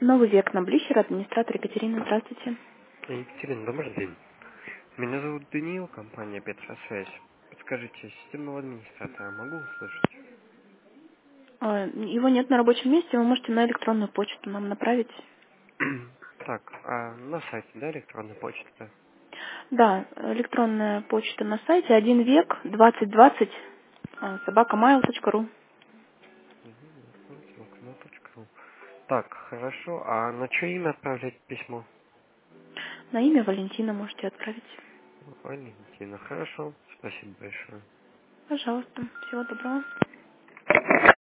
Новый век на Блищер, администратор Екатерина, здравствуйте. Екатерина, добрый день. Меня зовут Даниил, компания Петросвязь. Подскажите, системного администратора могу услышать? Его нет на рабочем месте, вы можете на электронную почту нам направить. Так, а на сайте, да, электронная почта? Да, электронная почта на сайте 1век 2020 @mail.ru. Собакамейл.ру. Так, хорошо. А на чье имя отправлять письмо? На имя Валентина можете отправить. Валентина. Хорошо. Спасибо большое. Пожалуйста, всего доброго.